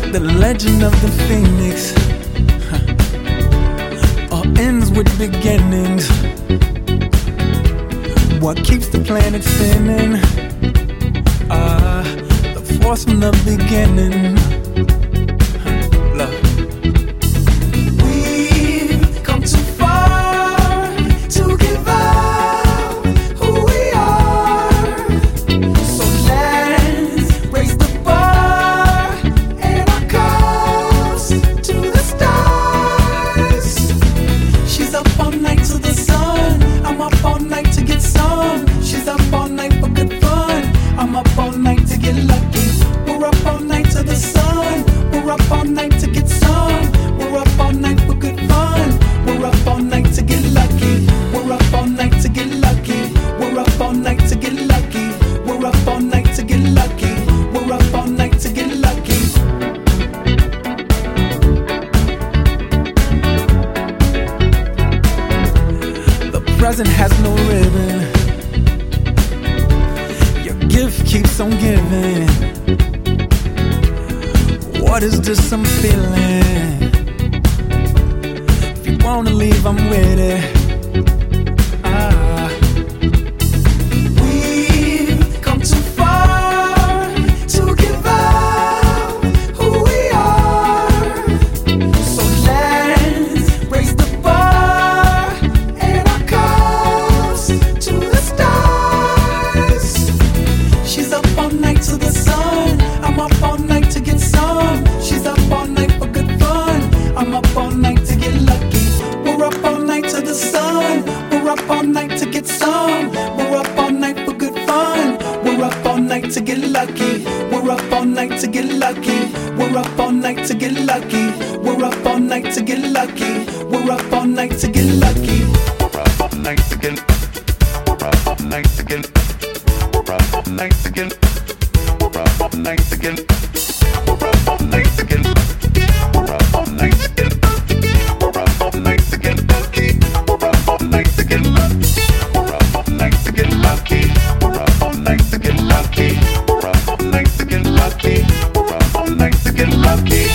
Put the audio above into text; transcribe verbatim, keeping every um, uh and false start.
The legend of the phoenix huh. all ends with beginnings. What keeps the planet spinning? Ah, uh, the force from the beginning. Huh. Love. Present has no ribbon. Your gift keeps on giving. What is this I'm feeling? If you wanna leave, I'm with it. To get lucky, we're up all night to get lucky. We're up all night to get lucky. We're up all night to get lucky. We're up all night to get lucky. We're up all night to get. We're up all night to get. We're up all night to get. We're up all night to get. We're up all night to get. We're up all night to get. We're up all night to get lucky. We're up all night to get lucky. We're up all night to get lucky. We're up all night to get lucky. We're up all night to get lucky. We're up all night to get lucky.